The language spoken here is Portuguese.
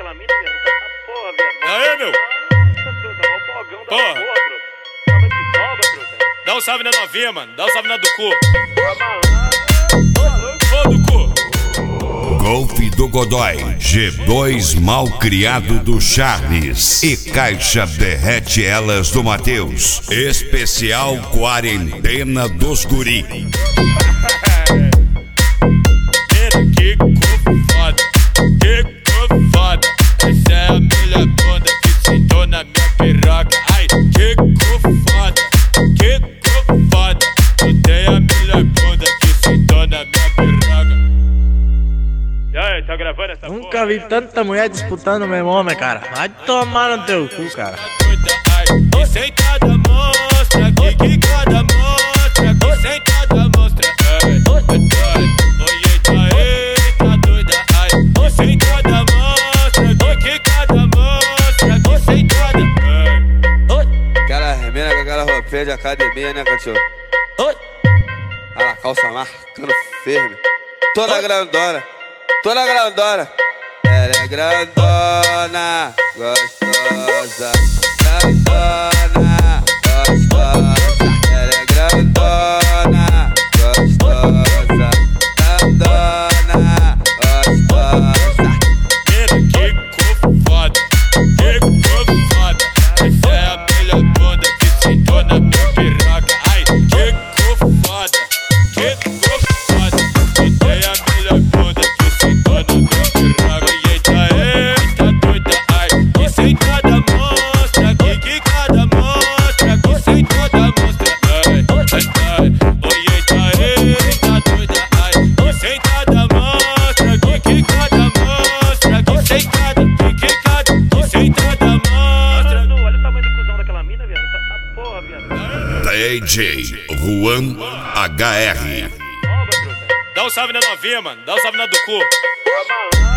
daquela mina, viado. Porra, viado. Aí, meu. Porra. Dá um salve na novinha, mano. Dá um salve na do cu. Ô, do cu. Golfe do Godoy, G2 Malcriado do Charles e Caixa Derrete Elas do Matheus. Especial Quarentena dos Guri. Que cu foda, que cu foda. Essa é a melhor bunda que sentou na minha piroca. Ai, que cu foda, que cu foda. Tu tem a melhor bunda que sentou na minha piroca. E aí, tá gravando essa porra? Nunca vi tanta mulher disputando o mesmo homem, cara. Vai tomar no teu cu, cara. E sentada mostra, que cada mostra, que sentada mostra. Eita, doida, ai. E sentada mostra, que cada mostra, que sentada. Aquela remena com aquela roupinha de academia, né, cachorro? A calça marcando firme. Toda grandona. Ela é grandona, gostosa. Grandona, gostosa. Ela é grandona, gostosa. Grandona, gostosa. Que cu foda, que cu foda. Essa é a melhor bunda que sentou na minha piroca. Ai, que cu foda, que cu foda. Tu tem a melhor bunda que sentou na minha piroca. Eita, doida, ai. E sentada mostra, que cada mostra, que sentada mostra. Eita, doida, ai. E sentada mostra, que cada mostra, que sentada mostra. Olha o tamanho do cuzão daquela mina, viado. Porra, viado. DJ Juan HR. Dá um salve na novinha, mano. Dá um salve na do cu.